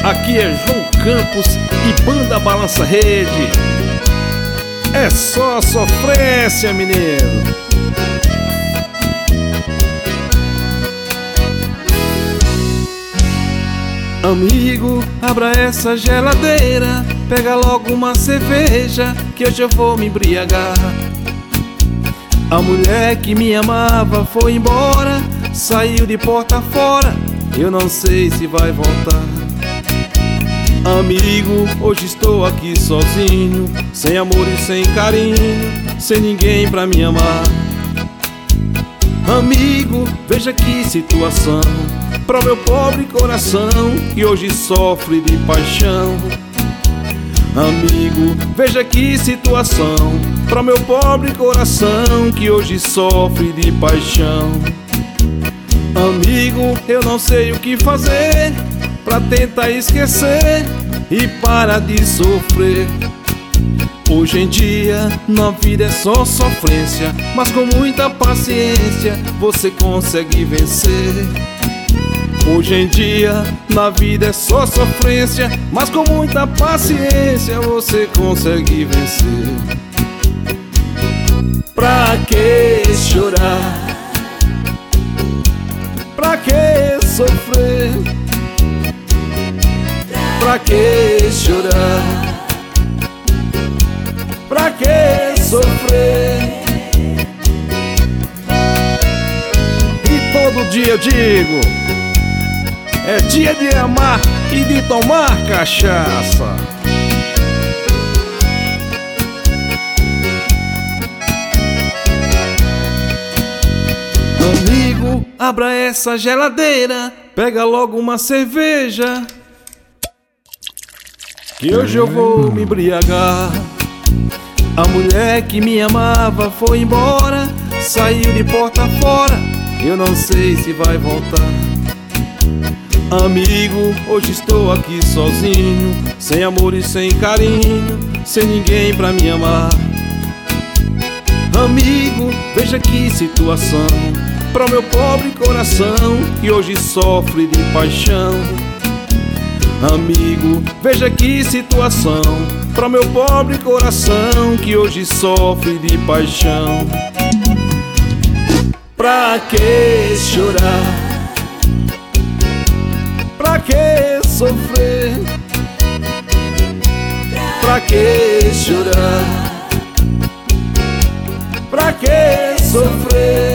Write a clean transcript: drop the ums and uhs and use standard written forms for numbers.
Aqui é João Campos e Banda Balança Rede. É só sofrência, menino. Amigo, abra essa geladeira, pega logo uma cerveja, que hoje eu vou me embriagar. A mulher que me amava foi embora, saiu de porta fora, eu não sei se vai voltar. Amigo, hoje estou aqui sozinho, sem amor e sem carinho, sem ninguém pra me amar. Amigo, veja que situação para o meu pobre coração, que hoje sofre de paixão. Amigo, veja que situação para o meu pobre coração, que hoje sofre de paixão. Amigo, eu não sei o que fazer pra tentar esquecer e parar de sofrer. Hoje em dia, na vida é só sofrência, mas com muita paciência você consegue vencer. Hoje em dia, na vida é só sofrência, mas com muita paciência você consegue vencer. Pra que chorar? Pra que sofrer? Pra que chorar? Pra que sofrer? E todo dia eu digo, é dia de amar e de tomar cachaça. Amigo, abra essa geladeira, pega logo uma cerveja, que hoje eu vou me embriagar. A mulher que me amava foi embora, saiu de porta fora, eu não sei se vai voltar. Amigo, hoje estou aqui sozinho, sem amor e sem carinho, sem ninguém pra me amar. Amigo, veja que situação para o meu pobre coração, que hoje sofre de paixão. Amigo, veja que situação para o meu pobre coração, que hoje sofre de paixão. Pra que chorar? Pra que sofrer? Pra que chorar? Pra que sofrer?